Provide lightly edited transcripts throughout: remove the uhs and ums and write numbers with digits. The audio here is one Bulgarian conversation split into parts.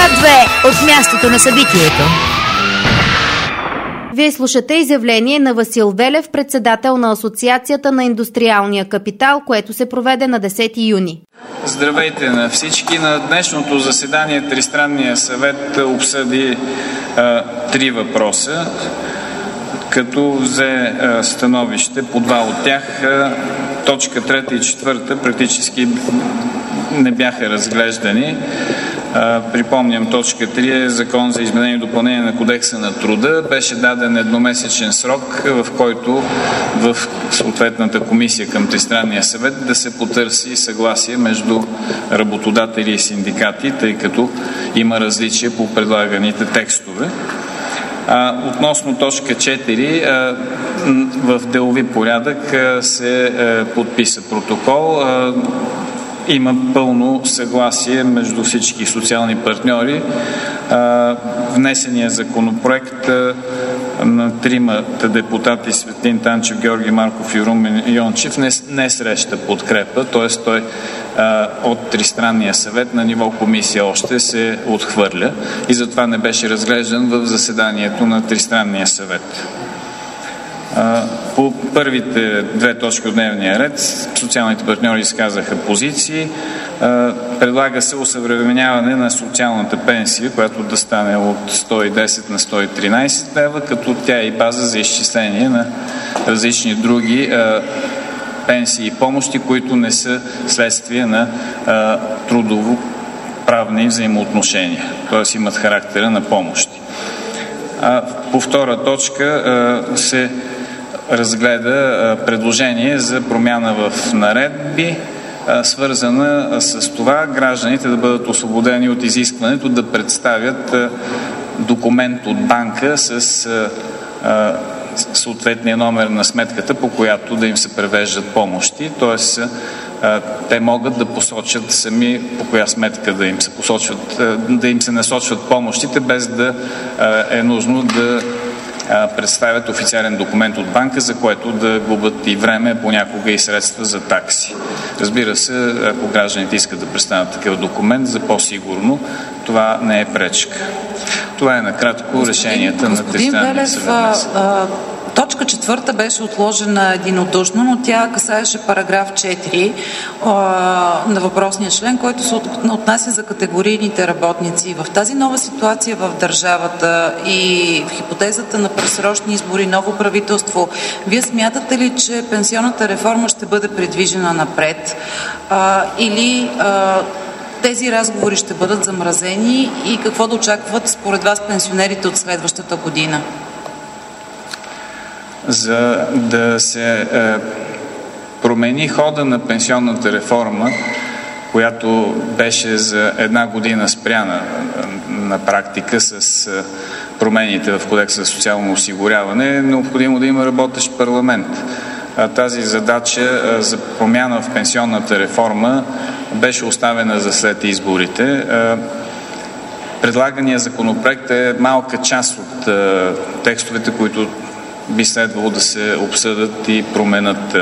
Свят 2 от мястото на събитието. Вие слушате изявление на Васил Велев, председател на Асоциацията на индустриалния капитал, което се проведе на 10 юни. Здравейте на всички! На днешното заседание Тристранния съвет обсъди три въпроса, като взе становище по два от тях. Точка 3 и 4 практически не бяха разглеждани. Припомням, точка 3 е Закон за изменение и допълнение на Кодекса на труда. Беше даден едномесечен срок, в който в съответната комисия към Тристранния съвет да се потърси съгласие между работодатели и синдикати, тъй като има различия по предлаганите текстове. Относно точка 4, в делови порядък се подписа протокол. Има пълно съгласие между всички социални партньори. Внесения законопроект на тримата депутати Светлин Танчев, Георги Марков и Румен Йончев не среща подкрепа, т.е. той от Тристранния съвет на ниво комисия още се отхвърля и затова не беше разглеждан в заседанието на Тристранния съвет. По първите две точки от дневния ред социалните партньори изказаха позиции. Предлага се осъвременяване на социалната пенсия, която да стане от 110 на 113 лева, като тя е и база за изчисление на различни други пенсии и помощи, които не са следствие на трудово-правни взаимоотношения, т.е. имат характера на помощи. По втора точка се разгледа предложение за промяна в наредби, свързана с това гражданите да бъдат освободени от изискването да представят документ от банка с съответния номер на сметката, по която да им се превеждат помощи, т.е. те могат да посочат сами по коя сметка да им се насочват помощите, без да е нужно да представят официален документ от банка, за което да губят и време, понякога и средства за такси. Разбира се, ако гражданите искат да представят такъв документ, за по-сигурно това не е пречка. Това е накратко решенията на Тристранния съвет. Точка 4 беше отложена единодушно, но тя касаеше параграф 4 на въпросния член, който се отнася за категорийните работници. В тази нова ситуация в държавата и в хипотезата на предсрочни избори, ново правителство, вие смятате ли, че пенсионната реформа ще бъде придвижена напред или тези разговори ще бъдат замразени и какво да очакват според вас пенсионерите от следващата година? За да се промени хода на пенсионната реформа, която беше за една година спряна на практика с промените в Кодекса за социално осигуряване, е необходимо да има работещ парламент. Тази задача за промяна в пенсионната реформа беше оставена за след изборите. Предлагания законопроект е малка част от текстовете, които би следвало да се обсъдят и променят.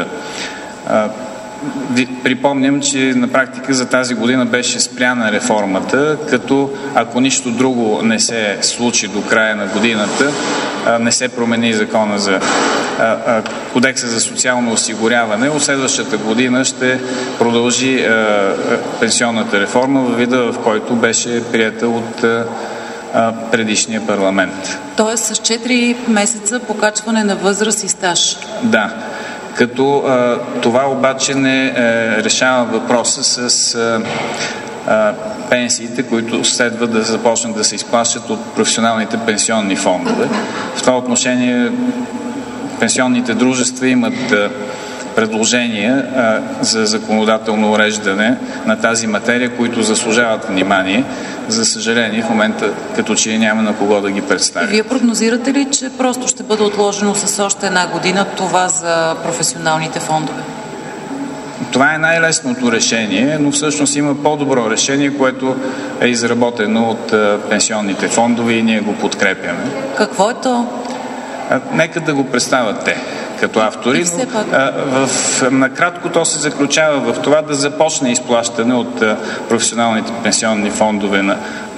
Припомням, че на практика за тази година беше спряна реформата, като ако нищо друго не се случи до края на годината, не се промени закона за Кодекса за социално осигуряване, от следващата година ще продължи пенсионната реформа във вида, в който беше приета от предишния парламент. Тоест с 4 месеца покачване на възраст и стаж. Да, като това обаче не решава въпроса с пенсиите, които следва да започнат да се изплащат от професионалните пенсионни фондове. В това отношение пенсионните дружества имат предложения за законодателно уреждане на тази материя, които заслужават внимание. За съжаление, в момента като че няма на кого да ги представи. Вие прогнозирате ли, че просто ще бъде отложено с още една година това за професионалните фондове? Това е най-лесното решение, но всъщност има по-добро решение, което е изработено от пенсионните фондове и ние го подкрепяме. Какво е то? Нека да го представят те като автори, но накратко то се заключава в това да започне изплащане от професионалните пенсионни фондове на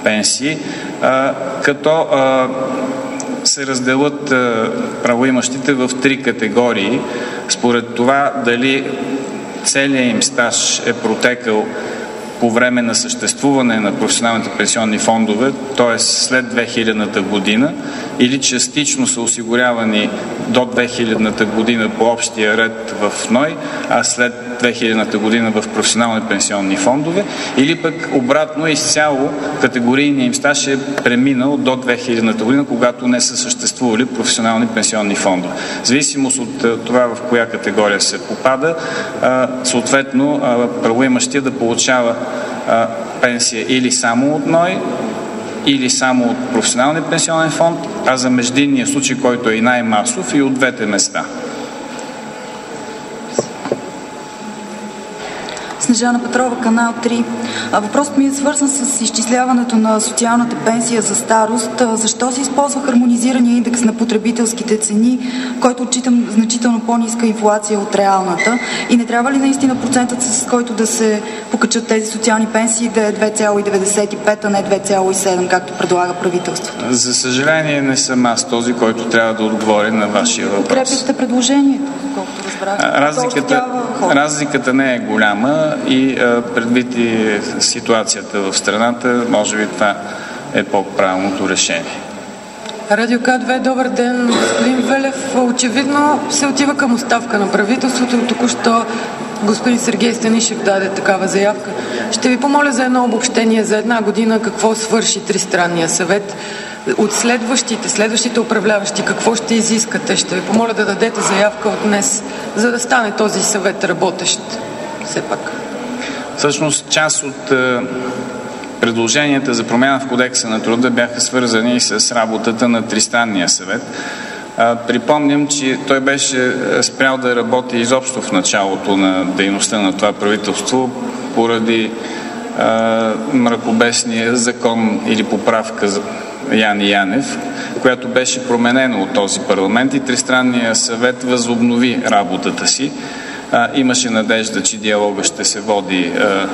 пенсии, като се разделят правоимащите в 3 категории. Според това дали целият им стаж е протекал по време на съществуване на професионалните пенсионни фондове, т.е. след 2000-та година, или частично са осигурявани до 2000-та година по общия ред в НОИ, а след 2000-та година в професионални пенсионни фондове, или пък обратно изцяло категорийният им стаж е преминал до 2000-та година, когато не са съществували професионални пенсионни фондове. В зависимост от това в коя категория се попада, съответно правоимащия да получава пенсия или само от НОИ, или само от професионалния пенсионен фонд, а за междинния случай, който е и най-масов, и от двете места. Снежана Петрова, Канал 3. Въпросът ми е свързан с изчисляването на социалната пенсия за старост. Защо се използва хармонизирания индекс на потребителските цени, който отчитам значително по-ниска инфлация от реалната? И не трябва ли наистина процентът, с който да се покачат тези социални пенсии, да е 2,95, а не 2,7, както предлага правителството? За съжаление не съм аз този, който трябва да отговори на вашия въпрос. Подкрепяте предложението, колкото разбрах. Разликата не е голяма и предвид и ситуацията в страната, може би това е по-правилното решение. Радио К2, добър ден. Господин Велев, очевидно се отива към оставка на правителството. Току-що господин Сергей Станишев даде такава заявка. Ще ви помоля за едно обобщение за една година какво свърши Тристранния съвет. От следващите управляващи какво ще изискате? Ще ви помоля да дадете заявка от днес, за да стане този съвет работещ все пак. Всъщност част от предложенията за промяна в Кодекса на труда бяха свързани с работата на Тристранния съвет. Припомням, че той беше спрял да работи изобщо в началото на дейността на това правителство поради мракобесния закон или поправка за Яне Янев, която беше променена от този парламент, и Тристранния съвет възобнови работата си. Имаше надежда, че диалога ще се води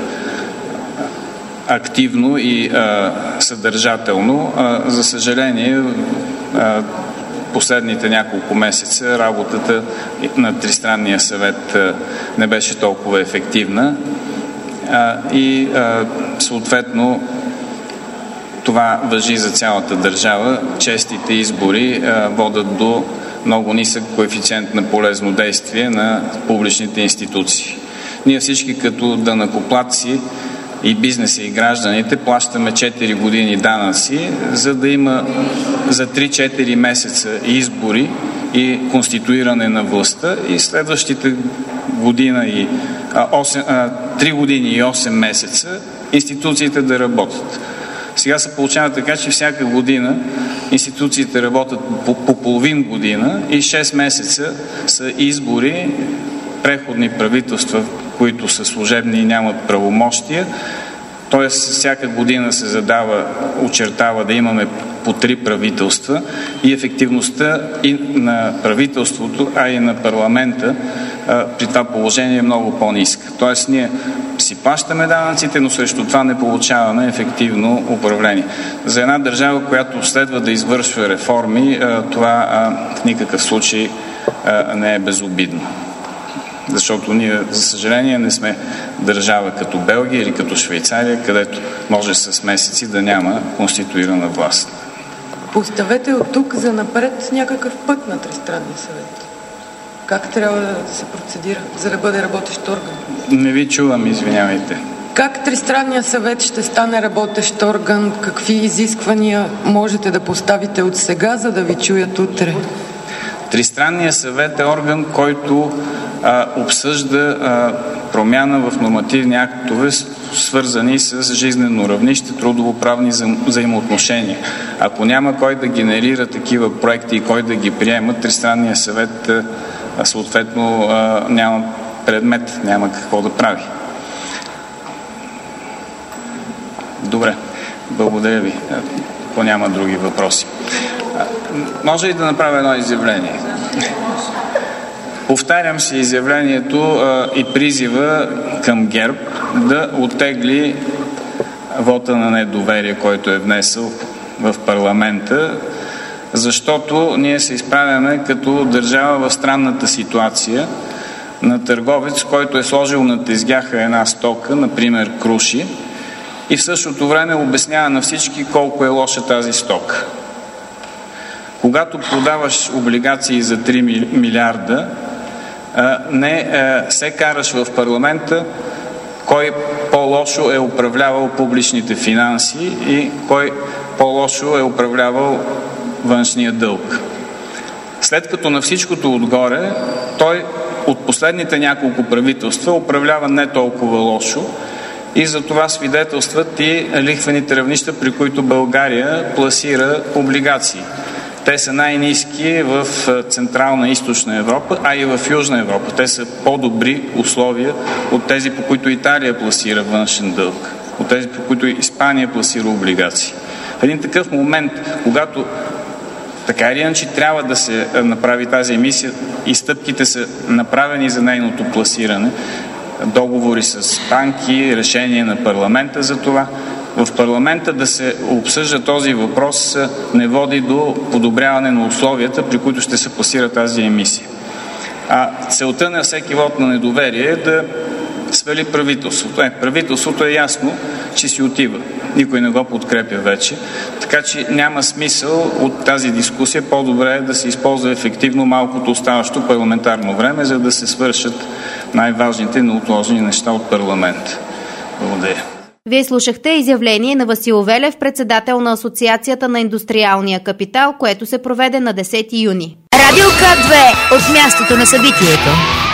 активно и съдържателно. За съжаление, последните няколко месеца работата на Тристранния съвет не беше толкова ефективна и съответно това важи за цялата държава. Честите избори водят до много нисък коефициент на полезно действие на публичните институции. Ние всички като данъкоплатци и бизнеса и гражданите плащаме 4 години данъци, за да има за 3-4 месеца избори и конституиране на властта и следващите 3 години и 8 месеца институциите да работят. Сега се получава така, че всяка година институциите работят по половин година и 6 месеца са избори, преходни правителства, които са служебни и нямат правомощия. Тоест всяка година се очертава да имаме по 3 правителства и ефективността и на правителството, а и на парламента при това положение е много по-ниска. Тоест ние си плащаме данъците, но срещу това не получаваме ефективно управление. За една държава, която следва да извършва реформи, това в никакъв случай не е безобидно. Защото ние, за съжаление, не сме държава като Белгия или като Швейцария, където може с месеци да няма конституирана власт. Поставете от тук за напред някакъв път на Тристранния съвет. Как трябва да се процедира, за да бъде работещ орган? Не ви чувам, извинявайте. Как Тристранния съвет ще стане работещ орган? Какви изисквания можете да поставите от сега, за да ви чуят утре? Тристранният съвет е орган, който обсъжда промяна в нормативни актове, свързани с жизнено равнище, трудово-правни взаимоотношения. Ако няма кой да генерира такива проекти и кой да ги приема, Тристранният съвет съответно няма предмет, няма какво да прави. Добре, благодаря ви. Ако няма други въпроси. Може ли да направя едно изявление? Повтарям си изявлението и призива към ГЕРБ да оттегли вота на недоверие, който е внесъл в парламента, защото ние се изправяме като държава в странната ситуация на търговец, който е сложил на тезгяха една стока, например круши, и в същото време обяснява на всички колко е лоша тази стока. Когато продаваш облигации за 3 милиарда, не се караш в парламента кой по-лошо е управлявал публичните финанси и кой по-лошо е управлявал външния дълг. След като на всичкото отгоре, той от последните няколко правителства управлява не толкова лошо и за това свидетелстват и лихвените равнища, при които България пласира облигации. Те са най-ниски в Централна и Източна Европа, а и в Южна Европа. Те са по-добри условия от тези, по които Италия пласира външен дълг, от тези, по които Испания пласира облигации. В един такъв момент, когато така или иначе трябва да се направи тази емисия и стъпките са направени за нейното пласиране, договори с банки, решение на парламента за това, в парламента да се обсъжда този въпрос не води до подобряване на условията, при които ще се пласира тази емисия. А целта на всеки вод на недоверие е да свали правителството. Правителството е ясно, че си отива. Никой не го подкрепя вече. Така че няма смисъл от тази дискусия. По-добре е да се използва ефективно малкото оставащо парламентарно време, за да се свършат най-важните неотложни неща от парламента. Благодаря. Вие слушахте изявление на Васил Велев, председател на Асоциацията на индустриалния капитал, което се проведе на 10 юни. Радио К2 от мястото на събитието.